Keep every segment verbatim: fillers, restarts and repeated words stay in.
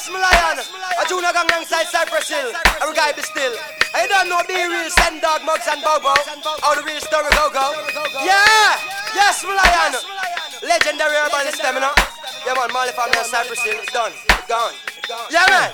Yes, my lion. A junior gang alongside Cypress Hill. Every guy be still. I don't know be real, send dog, mugs and bobo. How the real story go go. Yeah. Yes, my lion. Legendary urban stamina. Yeah man, Marley family and Cypress Hill. It's done. Gone. Yeah man.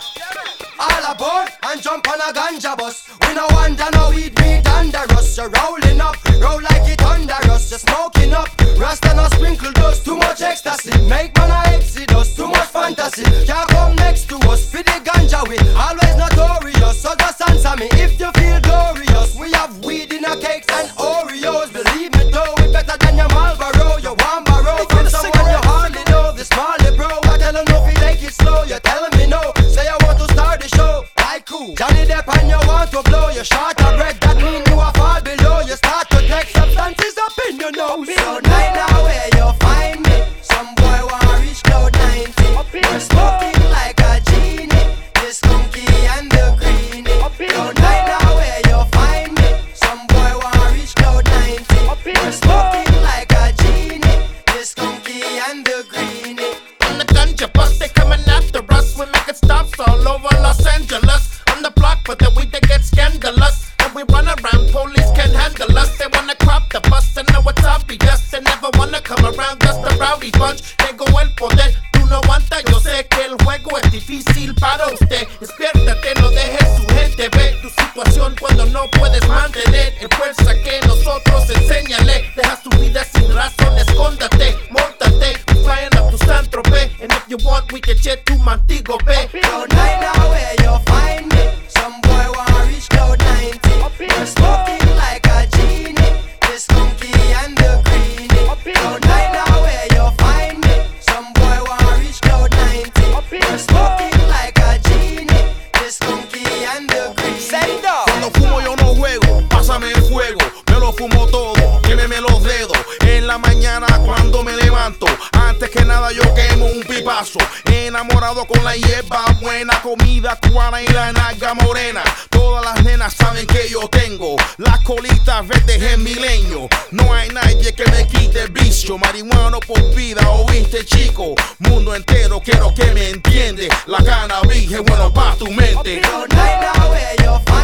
All aboard and jump on a ganja bus. We no wonder no weed weed under us. You're rolling up, roll like it under us. You're smoking up, Rasta no sprinkle dust. Too much ecstasy, make man a exit us. Too much fantasy, can't come next to us. For the ganja we always notorious. So just answer me if you feel glorious. We have weed in our cakes and Oreos. Believe me though, we better than your Marlboro. You want borrow from someone you hardly know. This Marley bro, I tell him no, if you take it slow. You're telling me no, say I want to start the show. Like cool, Johnny Depp and you want to blow. You're short of bread, that mean you are far below. You start to take substances up in your nose. Cloud nine now where you find me. Some boy wanna reach cloud ninety. We're smoking like a genie. This monkey and the greenie. Cloud nine now where you find me. Some boy wanna reach cloud ninety. We're smoking like a genie. This monkey and the greenie. On the ganja bus, they coming after us. We're making stops all over Los Angeles. On the block, but then we they get scandalous. And we run around, police can't handle us. They wanna crop the bus, and know it's obvious. They never wanna come around, just a rowdy bunch. Tengo el poder, tú no aguantas. Yo sé que el juego es difícil para usted. Despiértate, no dejes su gente ver tu situación cuando no puedes mantener. En fuerza que nosotros enséñale. Deja su vida sin razón, escóndate, móntate. We flying up to San Tropez, and if you want, we can jet to Montego Bay. Cloud nine now where you find me. Some boy wanna reach cloud ninety. We're smoking like a genie. This monkey and the greenie. Cloud nine now where you find me. Some boy wanna reach cloud ninety. We're smoking like a genie. This monkey and the greenie. Send up. Cuando fumo yo no juego, pásame el fuego. Me lo fumo todo, quémeme los dedos. En la mañana cuando me levanto, antes que nada yo quemo un pipazo. Enamorado con la hierba buena, comida cubana y la naga morena. Todas las nenas saben que yo tengo las colitas verdes en milenio. No hay nadie que me quite el vicio. Marihuana por vida, oíste chico. Mundo entero quiero que me entiende. La cannabis es bueno pa' tu mente. Cloud nine now where you find